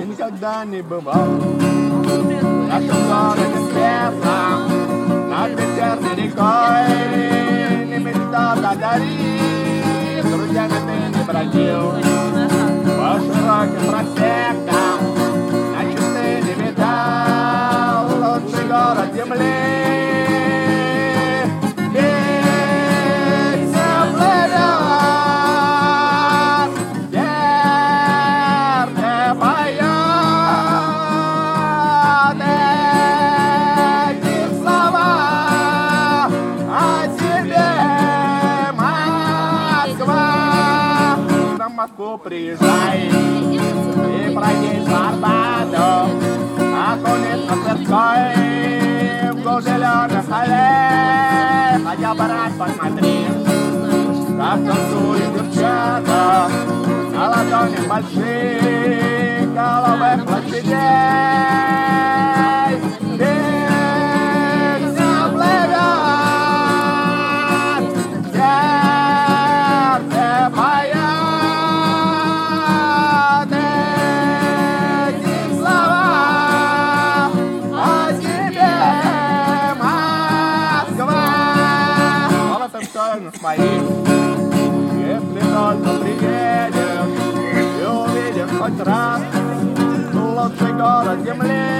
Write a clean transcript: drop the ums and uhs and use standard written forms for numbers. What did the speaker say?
никогда не бывал. В нашем городе светлом, над вечерней рекой, не мечтал догореть, с друзьями ты не бродил. По широким проспектам, значит, ты не видал лучший город земли. Приезжай и пройдись в Арбаду, окунись на Тверской, вдоль зеленых аллей, хотя бы раз посмотри, как танцуют девчата на ладонях больших голубых площадей. Песня плывет, сердце поет. Моих, если только приедешь и увидишь хоть раз лучший город земли.